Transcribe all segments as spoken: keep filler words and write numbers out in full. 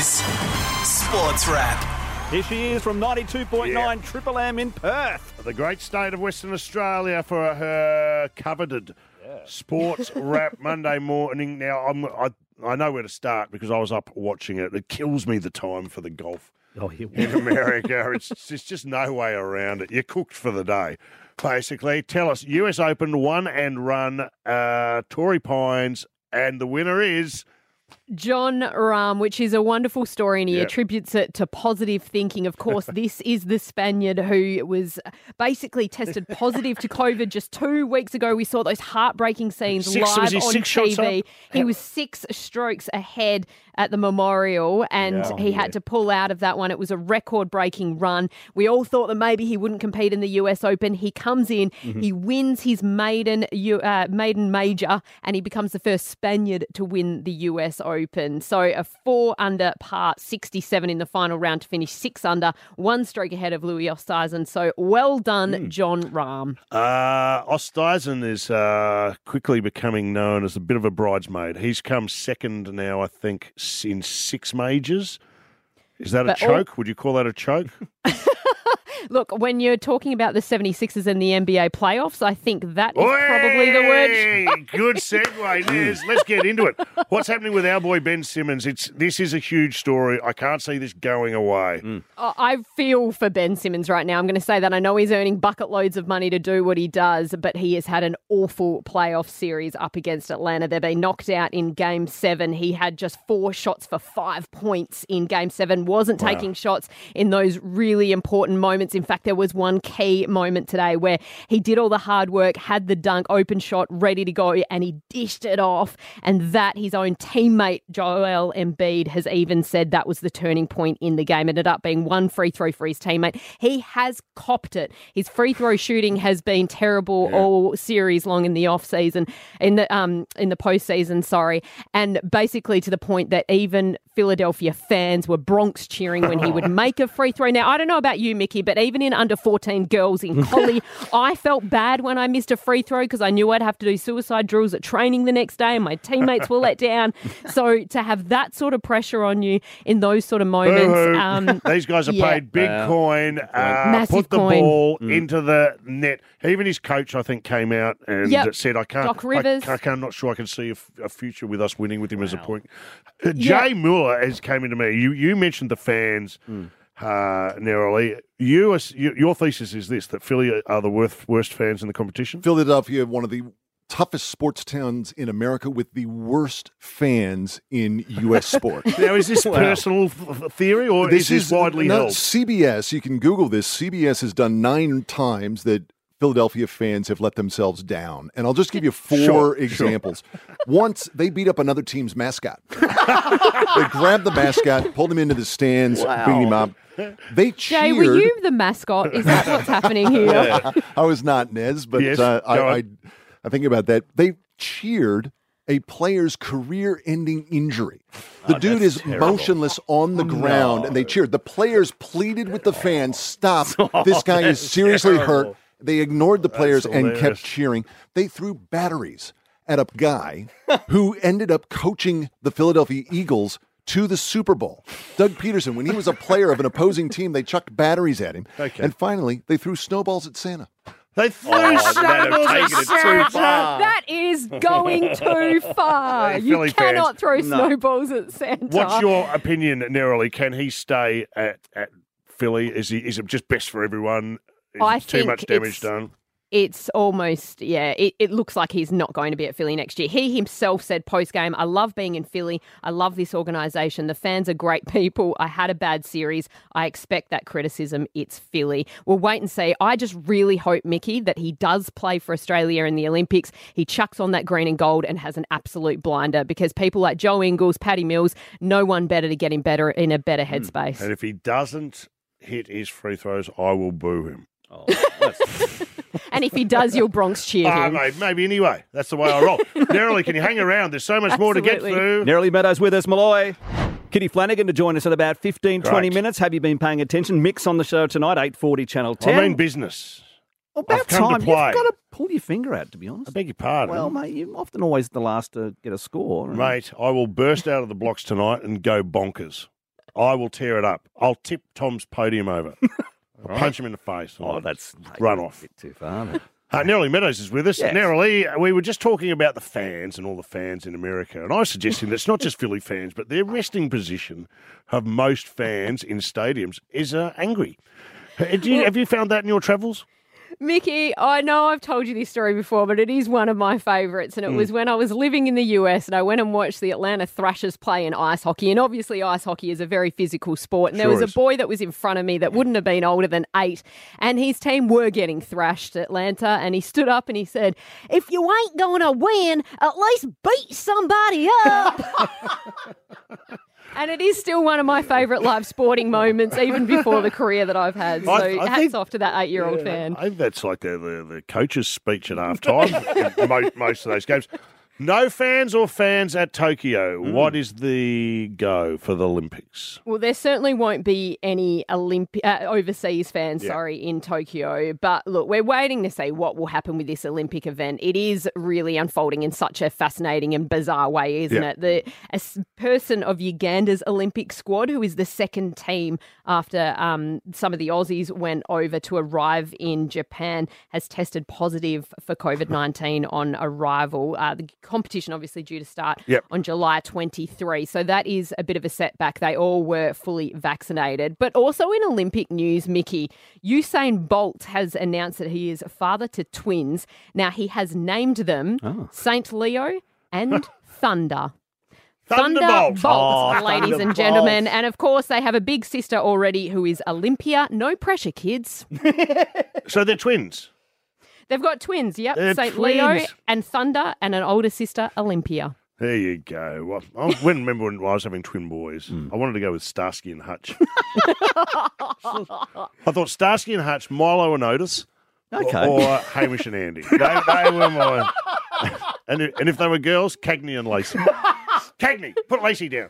is Sports Wrap. Here she is from ninety-two point nine yeah. Triple M in Perth. The great state of Western Australia for her coveted yeah. Sports Wrap Monday morning. Now, I'm, I I know where to start because I was up watching it. It kills me the time for the golf oh, yeah. in America. It's, it's just no way around it. You're cooked for the day, basically. Tell us, U S Open one and run, uh, Torrey Pines, and the winner is... Jon Rahm, which is a wonderful story, and he yep. attributes it to positive thinking. Of course, this is the Spaniard who was basically tested positive to COVID just two weeks ago. We saw those heartbreaking scenes six, live on six T V. He How? was six strokes ahead at the Memorial, and yeah. he yeah. had to pull out of that one. It was a record-breaking run. We all thought that maybe he wouldn't compete in the U S Open. He comes in, mm-hmm. he wins his maiden uh, maiden major, and he becomes the first Spaniard to win the U S Open. So a four under par, sixty-seven in the final round to finish six under, one stroke ahead of Louis Oosthuizen. So well done, mm. Jon Rahm. Uh, Oosthuizen is uh, quickly becoming known as a bit of a bridesmaid. He's come second now, I think, in six majors. Is that but a choke? All... Would you call that a choke? Look, when you're talking about the seventy-sixers and the N B A playoffs, I think that is Oy! probably the word. Good segue, Liz. Let's get into it. What's happening with our boy Ben Simmons? It's This is a huge story. I can't see this going away. Mm. I feel for Ben Simmons right now. I'm going to say that. I know he's earning bucket loads of money to do what he does, but he has had an awful playoff series up against Atlanta. They've been knocked out in Game seven. He had just four shots for five points in Game seven, wasn't wow. taking shots in those really important moments. In fact, there was one key moment today where he did all the hard work, had the dunk, open shot, ready to go, and he dished it off. And that his own teammate, Joel Embiid, has even said that was the turning point in the game. It ended up being one free throw for his teammate. He has copped it. His free throw shooting has been terrible yeah. all series long in the off season, in the um in the postseason, sorry. And basically to the point that even Philadelphia fans were Bronx cheering when he would make a free throw. Now, I don't know about you, Mickey, but even in under fourteen girls in Collie, I felt bad when I missed a free throw because I knew I'd have to do suicide drills at training the next day and my teammates were let down. So to have that sort of pressure on you in those sort of moments. Um, These guys are yeah. paid big uh, coin, uh, massive put the coin. ball mm. into the net. Even his coach, I think, came out and yep. said, I can't, Doc Rivers. I, I can't, I'm not sure I can see a, f- a future with us winning with him wow. as a point. Uh, yeah. Jay Mueller has came into me. You, you mentioned the fans. Mm. Uh, narrowly, you, you, your thesis is this, that Philly are the worst, worst fans in the competition? Philadelphia, one of the toughest sports towns in America with the worst fans in U S sports. Now, is this wow. personal f- theory or this is this is widely no, held? C B S, you can Google this, C B S has done nine times that Philadelphia fans have let themselves down. And I'll just give you four sure, examples. Sure. Once, they beat up another team's mascot. They grabbed the mascot, pulled him into the stands, wow. beat him up. They cheered. Jay, were you the mascot? Is that what's happening here? I was not, Nez, but yes, uh, I, I, I think about that. They cheered a player's career-ending injury. The oh, dude is terrible. motionless on the ground, no. and they cheered. The players pleaded with the fans, stop, this guy is seriously terrible. hurt. They ignored the players That's and hilarious. kept cheering. They threw batteries at a guy who ended up coaching the Philadelphia Eagles to the Super Bowl. Doug Peterson, when he was a player of an opposing team, they chucked batteries at him. Okay. And finally, they threw snowballs at Santa. They threw oh, snowballs at taken it too Santa. far. That is going too far. Hey, you Philly cannot fans, throw no. snowballs at Santa. What's your opinion, narrowly? Can he stay at, at Philly? Is he? Is it just best for everyone? Is I too think much damage it's- done? It's almost, yeah, it, it looks like he's not going to be at Philly next year. He himself said post-game, I love being in Philly. I love this organisation. The fans are great people. I had a bad series. I expect that criticism. It's Philly. We'll wait and see. I just really hope, Mickey, that he does play for Australia in the Olympics. He chucks on that green and gold and has an absolute blinder because people like Joe Ingles, Patty Mills, no one better to get him better in a better headspace. And if he doesn't hit his free throws, I will boo him. Oh, that's... And if he does, you'll Bronx cheer Ah, him. mate, maybe anyway. That's the way I roll. Narrowly, can you hang around? There's so much more to get Absolutely. through. Narrowly Meadows with us, Malloy. Kitty Flanagan to join us in about fifteen, twenty Great. minutes. Have you been paying attention? Mix on the show tonight, eight forty Channel ten. I mean business. Well, about I've come to time. play. You've got to pull your finger out, to be honest. I beg your pardon. Well, mate, you're often always the last to get a score. Mate, I will burst out of the blocks tonight and go bonkers. I will tear it up. I'll tip Tom's podium over. I'll punch him in the face. Oh, that's run off. A bit too far. But... Uh, Nerily Meadows is with us. Yes. Nerily, we were just talking about the fans and all the fans in America, and I was suggesting that it's not just Philly fans, but their resting position of most fans in stadiums is uh, angry. Uh, do you, have you found that in your travels? Mickey, I know I've told you this story before, but it is one of my favourites. And it mm. was when I was living in the U S and I went and watched the Atlanta Thrashers play in ice hockey. And obviously ice hockey is a very physical sport. And there sure was is. a boy that was in front of me that wouldn't have been older than eight. And his team were getting thrashed, Atlanta. And he stood up and he said, if you ain't going to win, at least beat somebody up. And it is still one of my favourite live sporting moments, even before the career that I've had. So I, I hats think, off to that eight-year-old yeah, fan. I think that's like the, the, the coach's speech at halftime in most, most of those games. No fans or fans at Tokyo. Mm. What is the go for the Olympics? Well, there certainly won't be any Olympi- uh, overseas fans, yeah. sorry, in Tokyo. But look, we're waiting to see what will happen with this Olympic event. It is really unfolding in such a fascinating and bizarre way, isn't yeah. it? The a person of Uganda's Olympic squad, who is the second team after um, some of the Aussies went over to arrive in Japan, has tested positive for COVID nineteen on arrival. Uh, the competition obviously due to start yep. on July twenty-third. So that is a bit of a setback. They all were fully vaccinated. But also in Olympic news, Mickey, Usain Bolt has announced that he is father to twins. Now he has named them oh. Saint Leo and Thunder. Thunderbolt, Thunderbolt, oh, ladies and gentlemen. And of course, they have a big sister already who is Olympia. No pressure, kids. So they're twins. They've got twins, yep. They're Saint twins. Leo and Thunder, and an older sister, Olympia. There you go. Well, I remember when I was having twin boys. Mm. I wanted to go with Starsky and Hutch. I thought Starsky and Hutch, Milo and Otis, okay. or, or Hamish and Andy. They, they were my... And if, and if they were girls, Cagney and Lacey. Cagney, put Lacey down.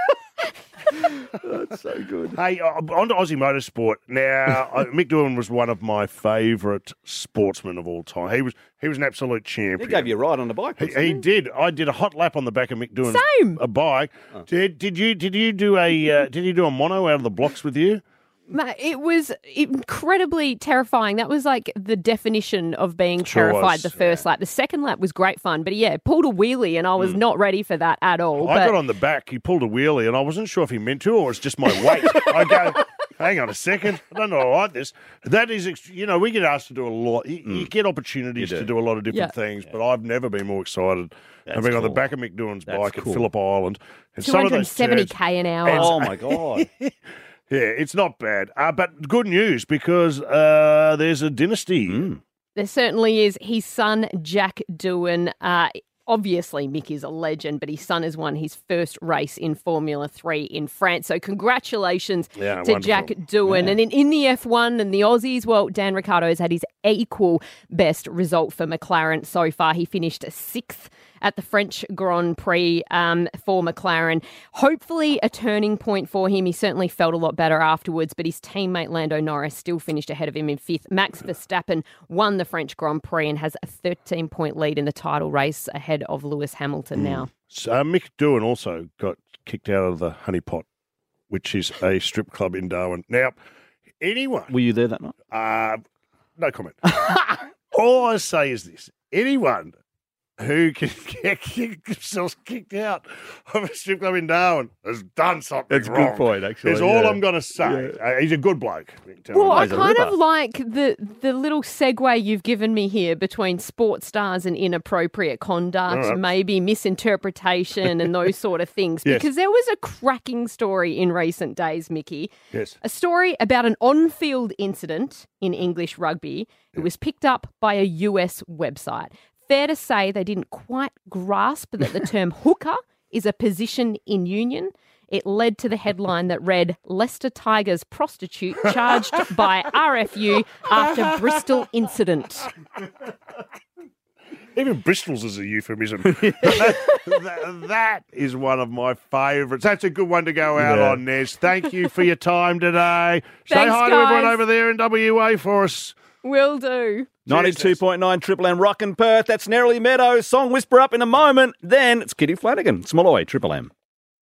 That's so good. Hey, uh, on to Aussie Motorsport. Now, uh, Mick Doohan was one of my favourite sportsmen of all time. He was he was an absolute champion. He gave you a ride on the bike. He, he did. I did a hot lap on the back of Mick Doohan's Same. a bike. Oh. Did did you did you do a uh, did you do a mono out of the blocks with you? It was incredibly terrifying. That was like the definition of being Sure terrified was, the first yeah. lap. The second lap was great fun, but yeah, pulled a wheelie and I was mm. not ready for that at all. I but... got on the back, he pulled a wheelie and I wasn't sure if he meant to or it's just my weight. I go, hang on a second, I don't know I like this. That is, you know, we get asked to do a lot. You, mm. you get opportunities you do. to do a lot of different yeah. things, yeah. but I've never been more excited than being cool. on the back of Mick Doohan's That's bike cool. at Phillip Island. And two hundred seventy k an hour. Oh, my God. Yeah, it's not bad. Uh, but good news because uh, there's a dynasty. Mm. There certainly is. His son, Jack Doohan, uh, obviously Mick is a legend, but his son has won his first race in Formula three in France. So congratulations yeah, to wonderful. Jack Doohan. Yeah. And in, in the F one and the Aussies, well, Dan Ricciardo has had his equal best result for McLaren so far. He finished sixth at the French Grand Prix um, for McLaren. Hopefully a turning point for him. He certainly felt a lot better afterwards, but his teammate Lando Norris still finished ahead of him in fifth. Max Verstappen won the French Grand Prix and has a thirteen-point lead in the title race ahead of Lewis Hamilton mm. now. So, uh, Mick Doohan also got kicked out of the Honey Pot, which is a strip club in Darwin. Now, anyone... Were you there that night? Uh, no comment. All I say is this. Anyone who can get themselves kicked out of a strip club in Darwin has done something That's wrong. a good point, actually. That's all yeah. I'm going to say. Yeah. Uh, he's a good bloke. Well, I He's a kind ripper. of like the the little segue you've given me here between sports stars and inappropriate conduct, All right. maybe misinterpretation and those sort of things. Yes. Because there was a cracking story in recent days, Mickey. Yes. A story about an on-field incident in English rugby. It was picked up by a U S website. Fair to say they didn't quite grasp that the term hooker is a position in union. It led to the headline that read, Leicester Tigers prostitute charged by R F U after Bristol incident. Even Bristol's is a euphemism. that, that, that is one of my favourites. That's a good one to go out yeah. on, Nez. Thank you for your time today. Say Thanks, hi guys. to everyone over there in W A for us. Will do. ninety-two point nine Triple M Rock and Perth. That's Nerily Meadows. Song Whisper up in a moment. Then it's Kitty Flanagan. Smalloway, Triple M.